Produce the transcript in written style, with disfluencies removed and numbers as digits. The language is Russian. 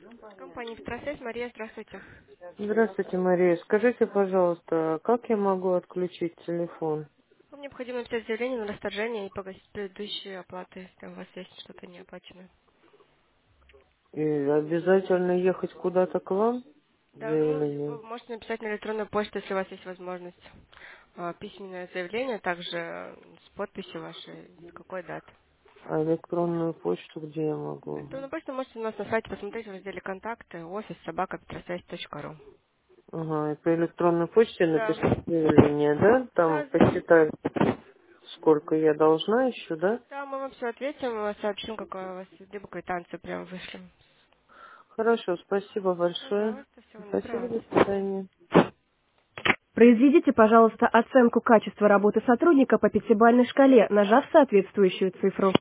Компания «Петросвязь», Мария, здравствуйте. Здравствуйте, Мария. Скажите, пожалуйста, как я могу отключить телефон? Вам необходимо написать заявление на расторжение и погасить предыдущие оплаты, если у вас есть что-то неоплаченное. И обязательно ехать куда-то к вам? Да, ну, Заявление. вы можете написать на электронную почту, если у вас есть возможность. Письменное заявление, также с подписью вашей, с какой даты. А электронную почту где я могу? Электронную почту можете у нас на сайте посмотреть в разделе «Контакты», офис собака.петросвязь.ру. Ага, и по электронной почте Да. написать заявление, да? Там Да, посчитать, сколько я должна еще, да? да, мы вам все ответим, сообщим, какая у вас, либо квитанцию прям вышлем. Хорошо, спасибо большое. Пожалуйста, всего Спасибо, доброго. до свидания. Произведите, пожалуйста, оценку качества работы сотрудника по пятибалльной шкале, нажав соответствующую цифру.